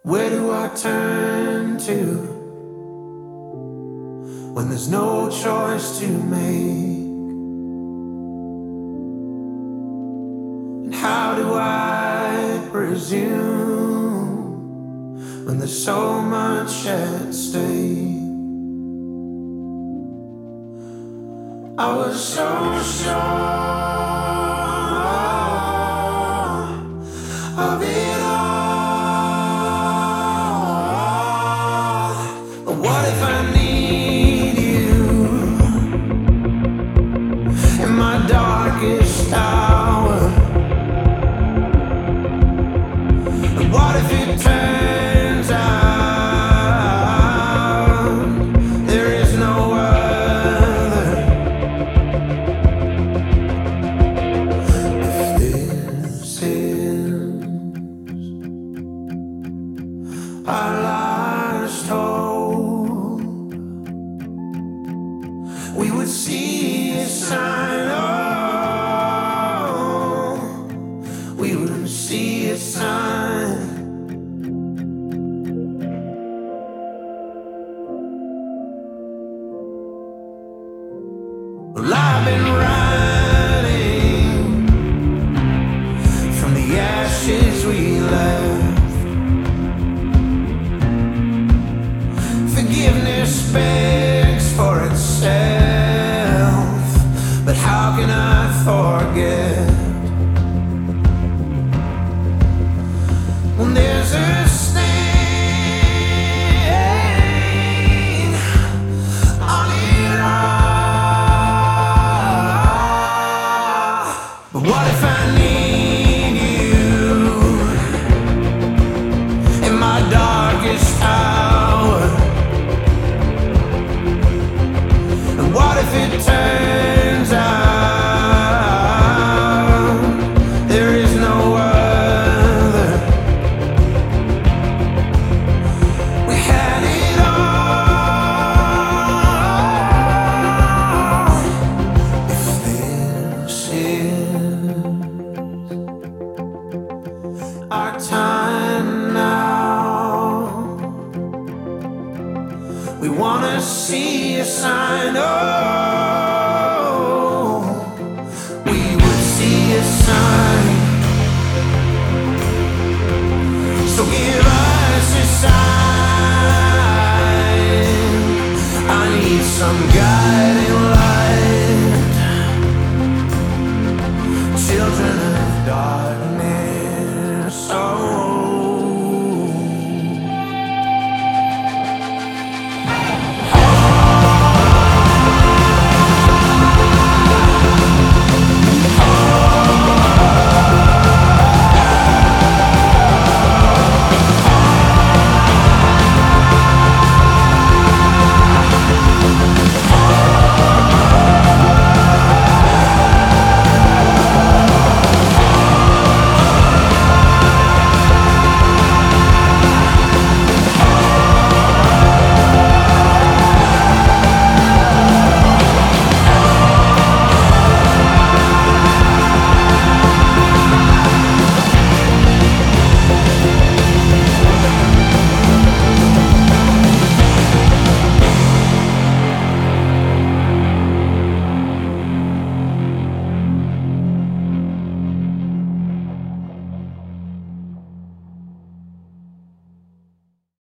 Where do I turn to when there's no choice to make? And how do I presume when there's so much at stake? I was so sure of it all. But what if I need you in my darkest hour? And what if it turns out there is no other? If this is our last hope, we would see a sign. Oh, we would see a sign. Well, I've been running from the ashes we left. Forgiveness begs for itself, but how can I forget when there's a stain on it all? But what if I need you in my darkest hour? And what if it turns out there is no other? We had it all. If this is our time now, we wanna see a sign. Oh, we would see a sign. So give us a sign. I need some guidance.